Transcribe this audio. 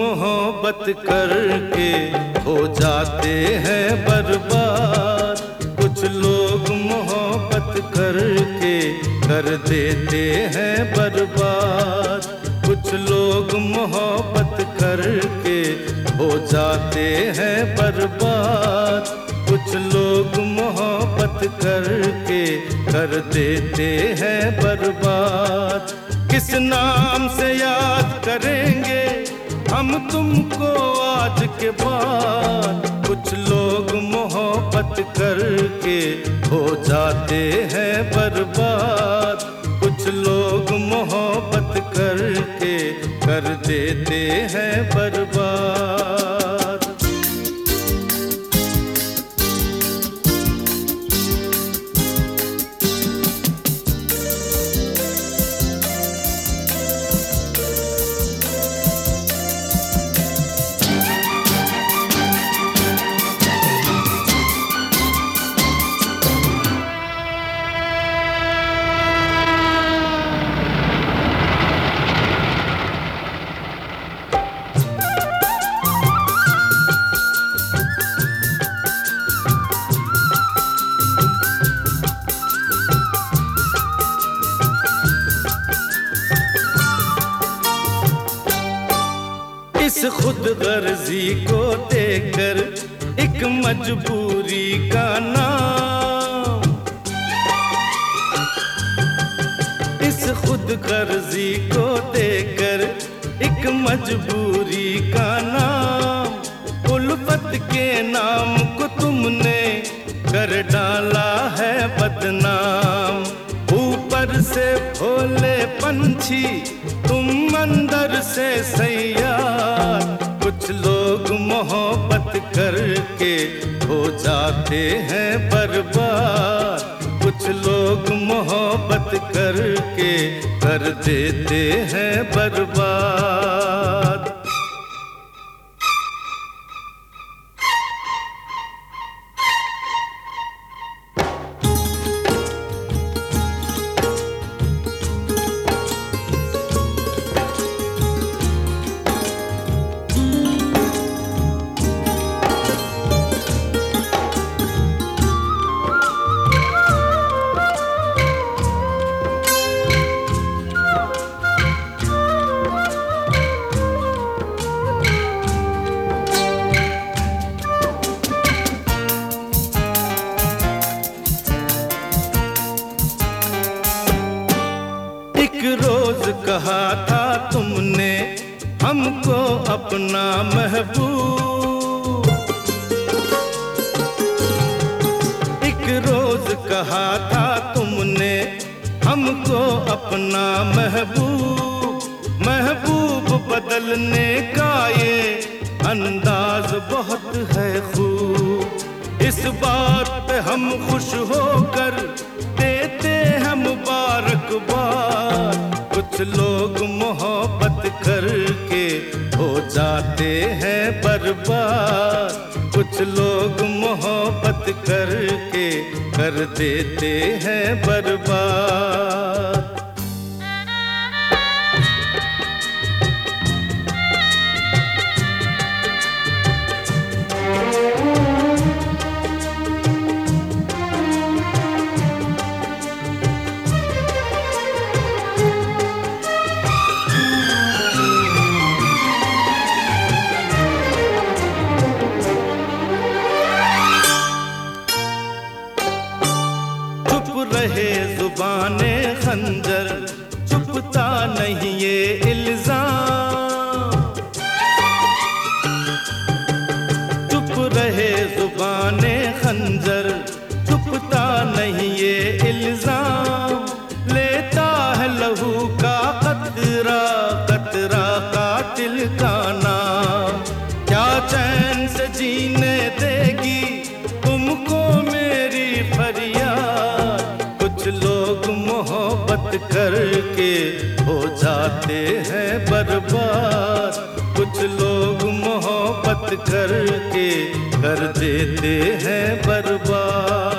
मोहब्बत करके हो जाते हैं बर्बाद। कुछ लोग मोहब्बत करके कर देते हैं बर्बाद। कुछ लोग मोहब्बत करके हो जाते हैं बर्बाद। कुछ लोग मोहब्बत करके कर देते हैं बर्बाद। किस नाम से याद करेंगे हम तुमको आज के बाद। कुछ लोग मोहब्बत करके हो जाते हैं बर्बाद। कुछ लोग मोहब्बत करके कर देते हैं बर्बाद। इस खुद गर्जी को देखकर एक मजबूरी का नाम। इस खुद गर्जी को देखकर एक मजबूरी का नाम। उल्फत के नाम को तुमने कर डाला है बदनाम। ऊपर से भोले पंछी तुम अंदर से सैयार। कुछ लोग मोहब्बत करके हो जाते हैं बर्बाद। कुछ लोग मोहब्बत करके कर देते हैं बर्बाद। रोज कहा था तुमने हमको अपना महबूब। एक रोज कहा था तुमने हमको अपना महबूब। महबूब बदलने का ये अंदाज बहुत है खूब। इस बात पे हम खुश होकर देते हैं मुबारकबाद। कुछ लोग मोहब्बत करके हो जाते हैं बर्बाद। कुछ लोग मोहब्बत करके कर देते हैं बर्बाद। रहे जुबाने खंजर चुपता नहीं ये इल्जाम। चुप रहे जुबाने खंजर चुपता नहीं ये इल्जाम। लेता है लहू का कतरा कतरा कातिल का नाम। क्या चैन से जीने देगी तुमको मेरी फरियाद। कुछ लोग मोहब्बत करके हो जाते हैं बर्बाद। कुछ लोग मोहब्बत करके कर देते हैं बर्बाद।